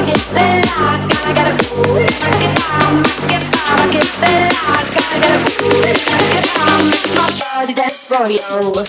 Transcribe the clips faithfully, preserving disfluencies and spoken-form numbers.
for you.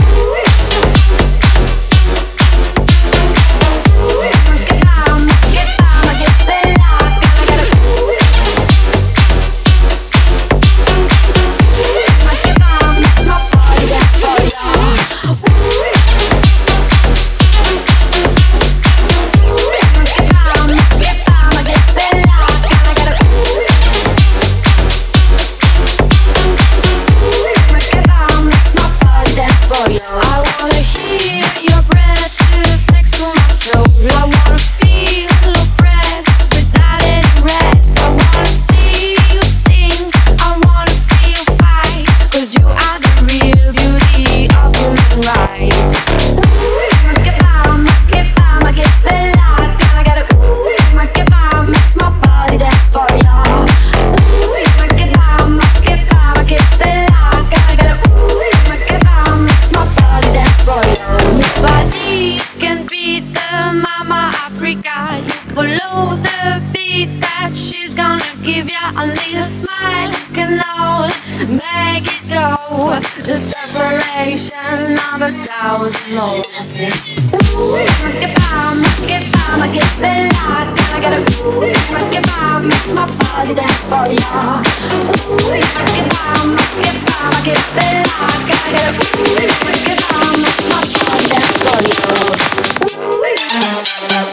Follow the beat that she's gonna give ya. Only a smile can all make it go. The separation of a thousand more. Ooh, rock it bomb, rock it bomb, I get the light. I gotta ooh, rock it bomb, makes my body dance for ya. Ooh, rock it bomb, rock it bomb, I get the light. I gotta ooh, rock it bomb, makes my body dance for ya. Ooh,